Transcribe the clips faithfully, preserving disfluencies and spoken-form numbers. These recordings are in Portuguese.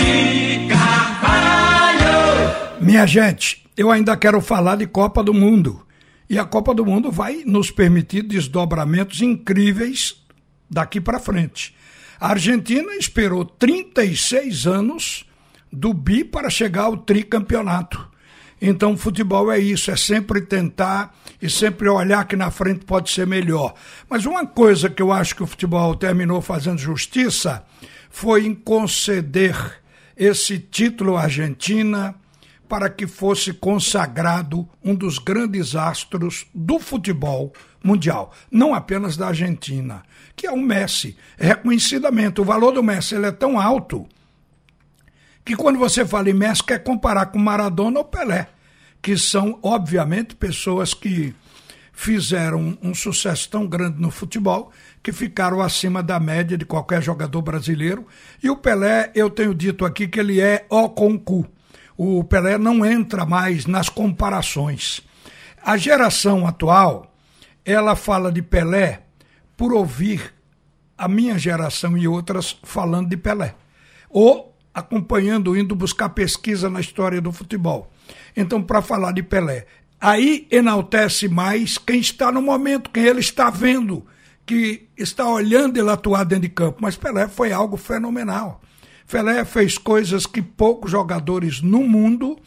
Minha gente, eu ainda quero falar de Copa do Mundo. E a Copa do Mundo vai nos permitir desdobramentos incríveis daqui para frente. A Argentina esperou trinta e seis anos do bi para chegar ao tricampeonato. Então, futebol é isso, é sempre tentar e sempre olhar que na frente pode ser melhor. Mas uma coisa que eu acho que o futebol terminou fazendo justiça foi em conceder esse título à Argentina para que fosse consagrado um dos grandes astros do futebol mundial, não apenas da Argentina, que é o Messi. Reconhecidamente, o valor do Messi ele é tão alto que quando você fala em Messi, quer comparar com Maradona ou Pelé, que são, obviamente, pessoas que fizeram um sucesso tão grande no futebol que ficaram acima da média de qualquer jogador brasileiro. E o Pelé, eu tenho dito aqui que ele é o concurso. O Pelé não entra mais nas comparações. A geração atual, ela fala de Pelé por ouvir a minha geração e outras falando de Pelé. Ou acompanhando, indo buscar pesquisa na história do futebol. Então, para falar de Pelé, aí enaltece mais quem está no momento, quem ele está vendo, que está olhando ele atuar dentro de campo. Mas Pelé foi algo fenomenal. Pelé fez coisas que poucos jogadores no mundo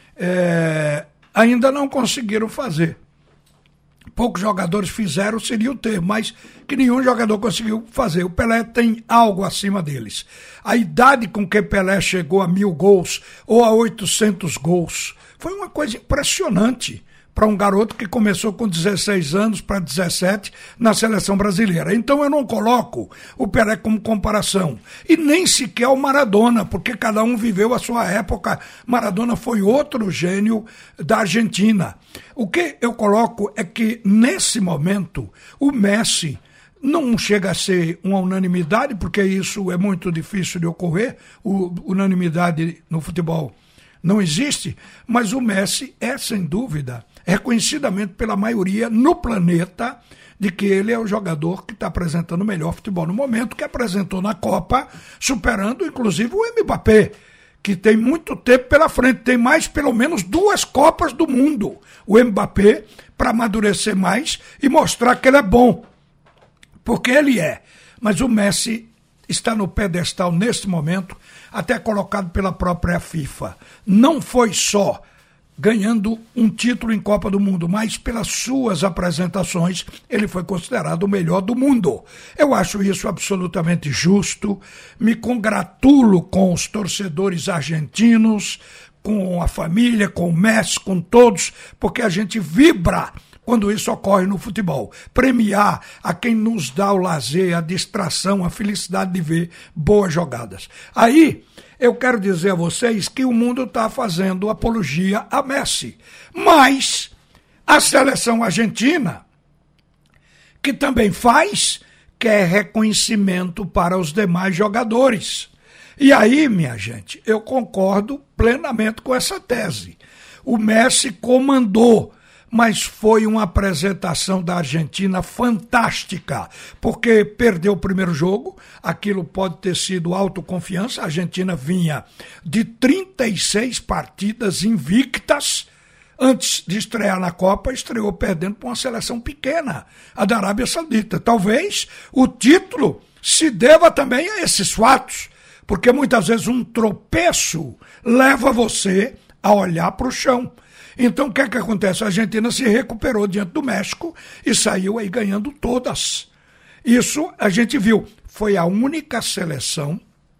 é, ainda não conseguiram fazer. Poucos jogadores fizeram, seria o termo, mas que nenhum jogador conseguiu fazer. O Pelé tem algo acima deles. A idade com que Pelé chegou a mil gols ou a oitocentos gols foi uma coisa impressionante para um garoto que começou com dezesseis anos para dezessete na seleção brasileira. Então eu não coloco o Pelé como comparação. E nem sequer o Maradona, porque cada um viveu a sua época. Maradona foi outro gênio da Argentina. O que eu coloco é que, nesse momento, o Messi não chega a ser uma unanimidade, porque isso é muito difícil de ocorrer, o, unanimidade no futebol não existe, mas o Messi é, sem dúvida, reconhecidamente pela maioria no planeta, de que ele é o jogador que está apresentando o melhor futebol no momento, que apresentou na Copa, superando inclusive o Mbappé, que tem muito tempo pela frente, tem mais pelo menos duas Copas do Mundo, o Mbappé, para amadurecer mais e mostrar que ele é bom, porque ele é. Mas o Messi está no pedestal neste momento, até colocado pela própria FIFA. Não foi só ganhando um título em Copa do Mundo, mas pelas suas apresentações, ele foi considerado o melhor do mundo. Eu acho isso absolutamente justo, me congratulo com os torcedores argentinos, com a família, com o Messi, com todos, porque a gente vibra quando isso ocorre no futebol. Premiar a quem nos dá o lazer, a distração, a felicidade de ver boas jogadas. Aí, eu quero dizer a vocês que o mundo está fazendo apologia a Messi. Mas a seleção argentina, que também faz, quer reconhecimento para os demais jogadores. E aí, minha gente, eu concordo plenamente com essa tese. O Messi comandou, mas foi uma apresentação da Argentina fantástica, porque perdeu o primeiro jogo, aquilo pode ter sido autoconfiança, a Argentina vinha de trinta e seis partidas invictas, antes de estrear na Copa, estreou perdendo para uma seleção pequena, a da Arábia Saudita. Talvez o título se deva também a esses fatos, porque muitas vezes um tropeço leva você a olhar para o chão. Então, o que é que acontece? A Argentina se recuperou diante do México e saiu aí ganhando todas. Isso a gente viu. Foi a única seleção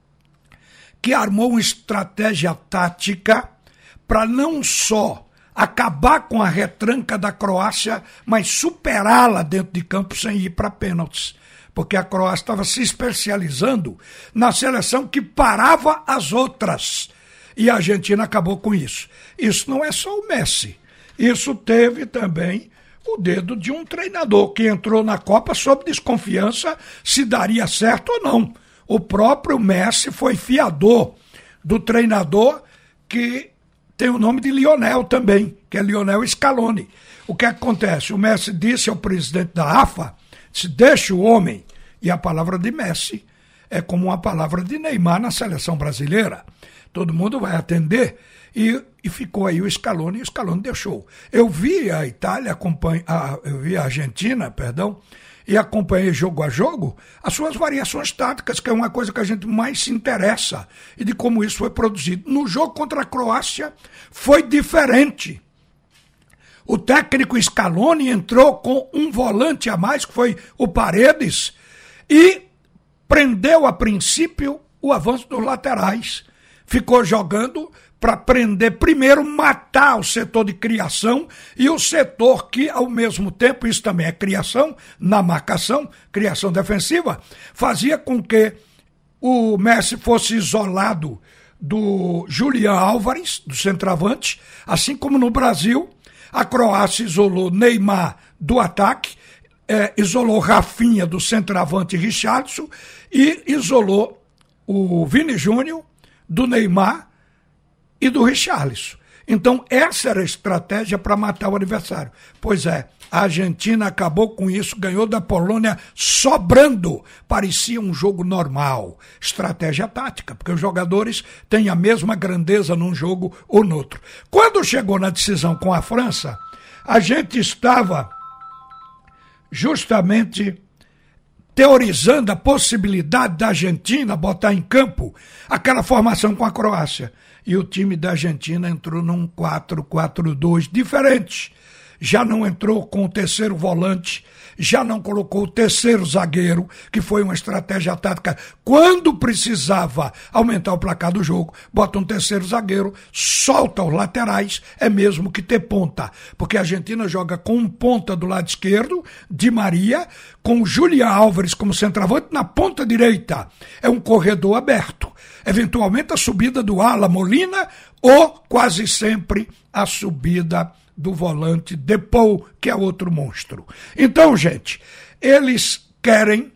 que armou uma estratégia tática para não só acabar com a retranca da Croácia, mas superá-la dentro de campo sem ir para pênaltis. Porque a Croácia estava se especializando na seleção que parava as outras. E a Argentina acabou com isso. Isso não é só o Messi. Isso teve também o dedo de um treinador que entrou na Copa sob desconfiança se daria certo ou não. O próprio Messi foi fiador do treinador que tem o nome de Lionel também, que é Lionel Scaloni. O que acontece? O Messi disse ao presidente da AFA, disse, deixa o homem, e a palavra de Messi é como uma palavra de Neymar na seleção brasileira. Todo mundo vai atender e, e ficou aí o Scaloni e o Scaloni deixou. Eu vi a Itália, acompanha, a, eu vi a Argentina, perdão, e acompanhei jogo a jogo as suas variações táticas, que é uma coisa que a gente mais se interessa, e de como isso foi produzido. No jogo contra a Croácia foi diferente. O técnico Scaloni entrou com um volante a mais, que foi o Paredes, e prendeu a princípio o avanço dos laterais. Ficou jogando para prender primeiro, matar o setor de criação e o setor que, ao mesmo tempo, isso também é criação, na marcação, criação defensiva, fazia com que o Messi fosse isolado do Julián Álvares, do centroavante, assim como no Brasil, a Croácia isolou Neymar do ataque, é, isolou Rafinha do centroavante Richarlison e isolou o Vini Júnior do Neymar e do Richarlison. Então, essa era a estratégia para matar o adversário. Pois é, a Argentina acabou com isso, ganhou da Polônia sobrando. Parecia um jogo normal. Estratégia tática, porque os jogadores têm a mesma grandeza num jogo ou no outro. Quando chegou na decisão com a França, a gente estava justamente teorizando a possibilidade da Argentina botar em campo aquela formação com a Croácia. E o time da Argentina entrou num quatro quatro dois diferente. Já não entrou com o terceiro volante, já não colocou o terceiro zagueiro, que foi uma estratégia tática. Quando precisava aumentar o placar do jogo, bota um terceiro zagueiro, solta os laterais, é mesmo que ter ponta. Porque a Argentina joga com um ponta do lado esquerdo, Di Maria, com o Julián Álvares como centroavante na ponta direita. É um corredor aberto. Eventualmente a subida do ala Molina ou quase sempre a subida do volante Depou, que é outro monstro. Então, gente, eles querem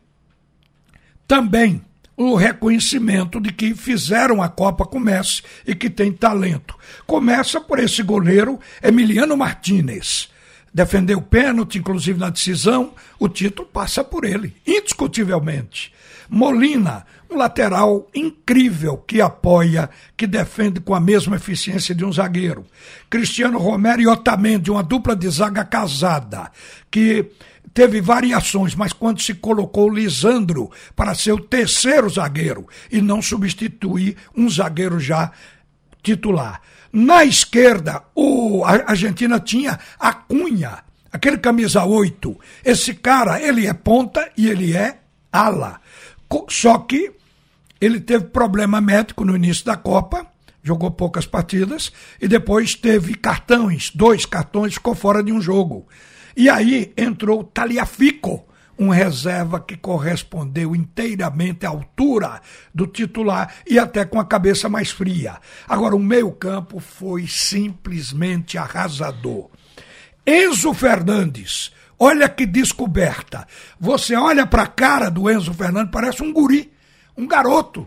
também o reconhecimento de que fizeram a Copa com Messi e que tem talento. Começa por esse goleiro Emiliano Martínez. Defendeu o pênalti, inclusive na decisão, o título passa por ele, indiscutivelmente. Molina, um lateral incrível que apoia, que defende com a mesma eficiência de um zagueiro. Cristiano Romero e Otamendi, uma dupla de zaga casada, que teve variações, mas quando se colocou Lisandro para ser o terceiro zagueiro e não substituir um zagueiro já titular. Na esquerda, o, a Argentina tinha Acunha, aquele camisa oito. Esse cara, ele é ponta e ele é ala. Só que ele teve problema médico no início da Copa, jogou poucas partidas, e depois teve cartões, dois cartões, ficou fora de um jogo. E aí entrou o Tagliafico, um reserva que correspondeu inteiramente à altura do titular e até com a cabeça mais fria. Agora, o meio-campo foi simplesmente arrasador. Enzo Fernandes, olha que descoberta. Você olha para a cara do Enzo Fernandes, parece um guri, um garoto.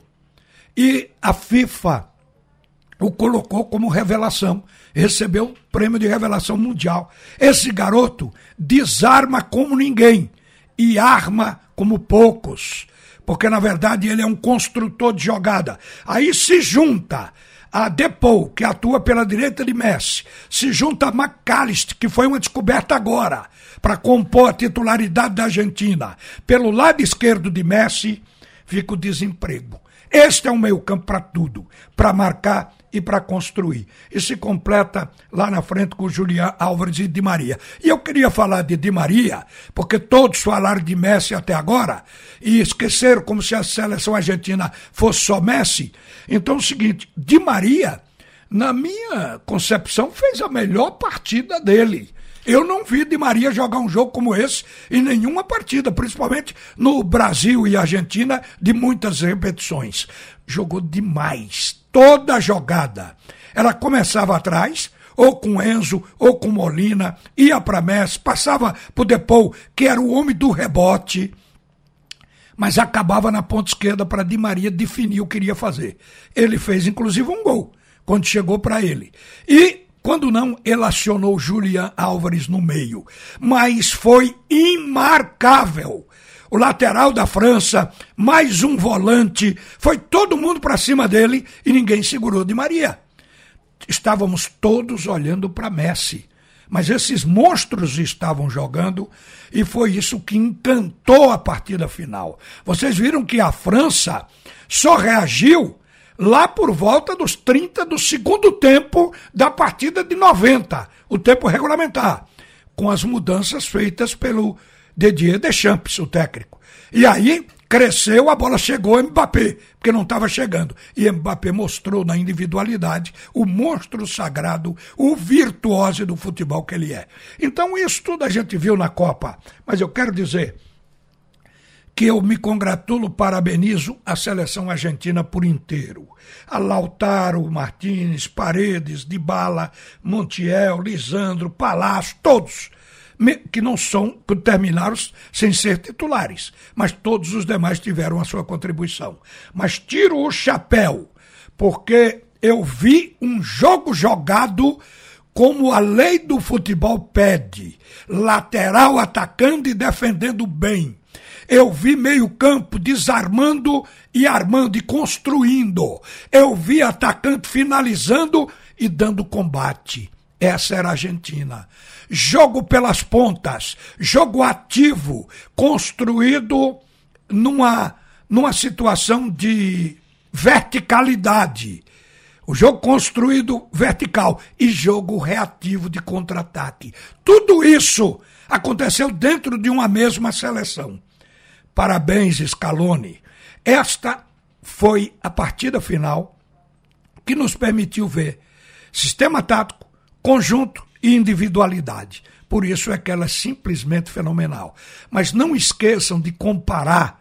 E a FIFA o colocou como revelação. Recebeu o prêmio de revelação mundial. Esse garoto desarma como ninguém e arma como poucos. Porque, na verdade, ele é um construtor de jogada. Aí se junta a Depou, que atua pela direita de Messi, se junta a McAllister, que foi uma descoberta agora, para compor a titularidade da Argentina. Pelo lado esquerdo de Messi, fica o desemprego. Este é um meio-campo para tudo, para marcar e para construir. E se completa lá na frente com o Julián Álvares e Di Maria. E eu queria falar de Di Maria, porque todos falaram de Messi até agora e esqueceram como se a seleção argentina fosse só Messi. Então é o seguinte, Di Maria, na minha concepção, fez a melhor partida dele. Eu não vi Di Maria jogar um jogo como esse em nenhuma partida, principalmente no Brasil e Argentina, de muitas repetições. Jogou demais, toda a jogada. Ela começava atrás, ou com Enzo, ou com Molina, ia para Messi, passava por Depou, que era o homem do rebote, mas acabava na ponta esquerda para Di Maria definir o que iria fazer. Ele fez, inclusive, um gol, quando chegou para ele. E quando não, ele acionou o Julián Álvares no meio. Mas foi imarcável. o lateral da França, mais um volante, foi todo mundo para cima dele e ninguém segurou Di Maria. Estávamos todos olhando para Messi, mas esses monstros estavam jogando e foi isso que encantou a partida final. Vocês viram que a França só reagiu lá por volta dos trinta do segundo tempo da partida de noventa, o tempo regulamentar, com as mudanças feitas pelo Didier Deschamps, o técnico. E aí cresceu, a bola chegou ao Mbappé, porque não estava chegando. E Mbappé mostrou na individualidade o monstro sagrado, o virtuoso do futebol que ele é. Então isso tudo a gente viu na Copa, mas eu quero dizer que eu me congratulo, parabenizo a seleção argentina por inteiro. A Lautaro Martínez, Paredes, Dybala, Montiel, Lisandro, Palácio, todos, que não são, que terminaram sem ser titulares, mas todos os demais tiveram a sua contribuição. Mas tiro o chapéu, porque eu vi um jogo jogado como a lei do futebol pede, lateral atacando e defendendo bem. Eu vi meio campo desarmando e armando e construindo. Eu vi atacante finalizando e dando combate. Essa era a Argentina. Jogo pelas pontas, jogo ativo, construído numa, numa situação de verticalidade. O jogo construído vertical e jogo reativo de contra-ataque. Tudo isso aconteceu dentro de uma mesma seleção. Parabéns, Scaloni. Esta foi a partida final que nos permitiu ver sistema tático, conjunto e individualidade. Por isso é que ela é simplesmente fenomenal. Mas não esqueçam de comparar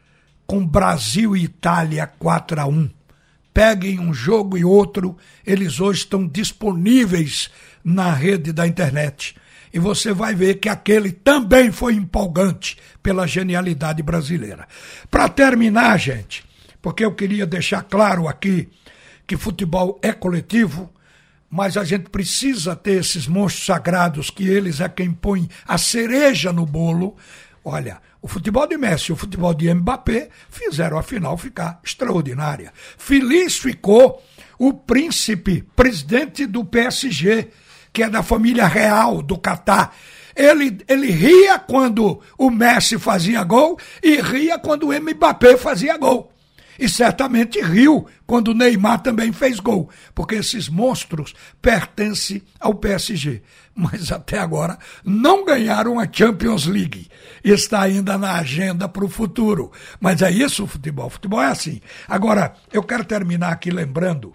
com Brasil e Itália quatro a um. Peguem um jogo e outro, eles hoje estão disponíveis na rede da internet. E você vai ver que aquele também foi empolgante pela genialidade brasileira. Para terminar, gente, porque eu queria deixar claro aqui que futebol é coletivo, mas a gente precisa ter esses monstros sagrados, que eles é quem põe a cereja no bolo. Olha, o futebol de Messi e o futebol de Mbappé fizeram a final ficar extraordinária. Feliz ficou o príncipe, presidente do P S G, que é da família real do Catar. Ele, ele ria quando o Messi fazia gol e ria quando o Mbappé fazia gol. E certamente riu quando o Neymar também fez gol, porque esses monstros pertencem ao P S G. Mas até agora não ganharam a Champions League. Está ainda na agenda para o futuro. Mas é isso o futebol. O futebol é assim. Agora, eu quero terminar aqui lembrando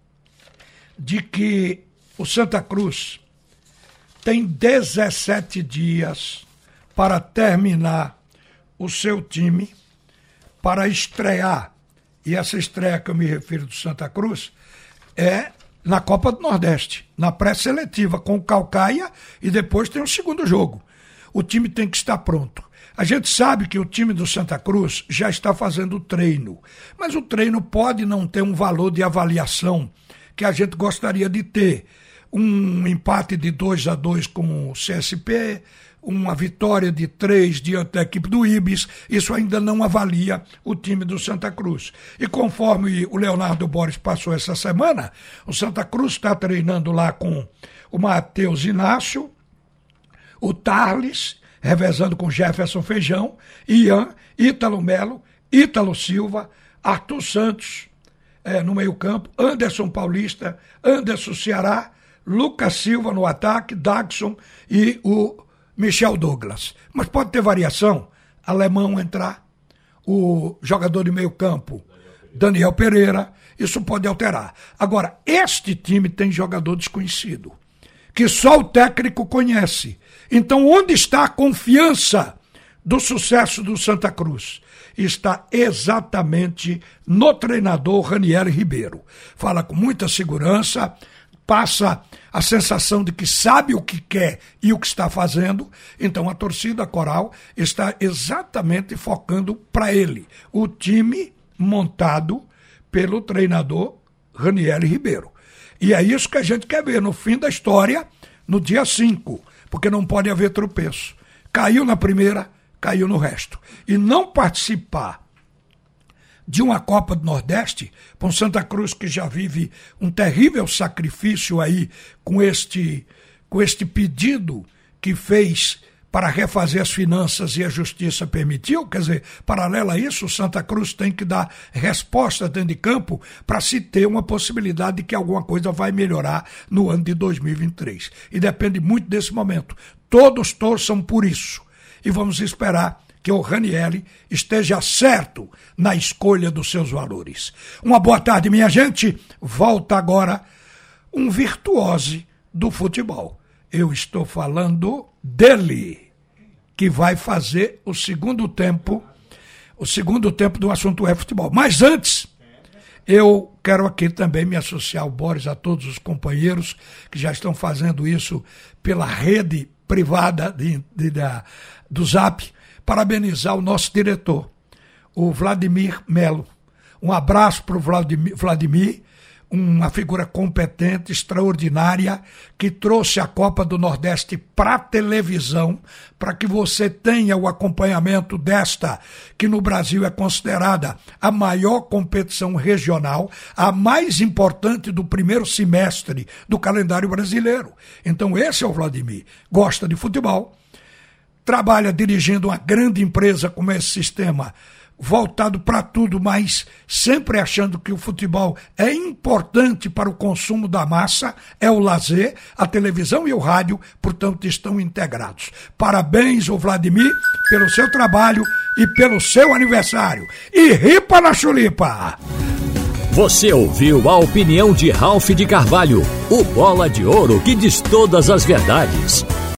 de que o Santa Cruz tem dezessete dias para terminar o seu time, para estrear. E essa estreia que eu me refiro do Santa Cruz é na Copa do Nordeste, na pré-seletiva, com o Caucaia, e depois tem o segundo jogo. O time tem que estar pronto. A gente sabe que o time do Santa Cruz já está fazendo treino, mas o treino pode não ter um valor de avaliação que a gente gostaria de ter. Um empate de dois a dois com o C S P, uma vitória de três diante da equipe do Ibis, isso ainda não avalia o time do Santa Cruz. E conforme o Leonardo Boris passou essa semana, o Santa Cruz está treinando lá com o Matheus Inácio, o Tarles, revezando com Jefferson Feijão, Ian, Ítalo Melo, Ítalo Silva, Arthur Santos, é, no meio campo, Anderson Paulista, Anderson Ceará, Lucas Silva no ataque, Dagson e o Michel Douglas. Mas pode ter variação, Alemão entrar, o jogador de meio campo, Daniel Pereira, isso pode alterar. Agora, este time tem jogador desconhecido, que só o técnico conhece. Então, onde está a confiança do sucesso do Santa Cruz? Está exatamente no treinador Ranieri Ribeiro. Fala com muita segurança, passa a sensação de que sabe o que quer e o que está fazendo. Então a torcida coral está exatamente focando para ele o time montado pelo treinador Ranieri Ribeiro. E é isso que a gente quer ver no fim da história, no dia cinco, porque não pode haver tropeço. Caiu na primeira, caiu no resto. E não participar de uma Copa do Nordeste, com Santa Cruz, que já vive um terrível sacrifício aí com este, com este pedido que fez para refazer as finanças e a justiça permitiu, quer dizer, paralelo a isso, o Santa Cruz tem que dar resposta dentro de campo para se ter uma possibilidade de que alguma coisa vai melhorar no ano de dois mil e vinte e três. E depende muito desse momento. Todos torçam por isso. E vamos esperar que o Ranieri esteja certo na escolha dos seus valores. Uma boa tarde, minha gente. Volta agora um virtuose do futebol. Eu estou falando dele, que vai fazer o segundo tempo, o segundo tempo do assunto é futebol. Mas antes, eu quero aqui também me associar ao Boris, a todos os companheiros que já estão fazendo isso pela rede privada de, de, da, do Zap, parabenizar o nosso diretor, o Vladimir Melo. Um abraço para o Vladimir, Vladimir, uma figura competente, extraordinária, que trouxe a Copa do Nordeste para a televisão, para que você tenha o acompanhamento desta, que no Brasil é considerada a maior competição regional, a mais importante do primeiro semestre do calendário brasileiro. Então esse é o Vladimir. Gosta de futebol, trabalha dirigindo uma grande empresa como esse sistema, voltado para tudo, mas sempre achando que o futebol é importante para o consumo da massa, é o lazer, a televisão e o rádio, portanto, estão integrados. Parabéns, o Vladimir, pelo seu trabalho e pelo seu aniversário. E ripa na chulipa! Você ouviu a opinião de Ralph de Carvalho, o bola de ouro que diz todas as verdades.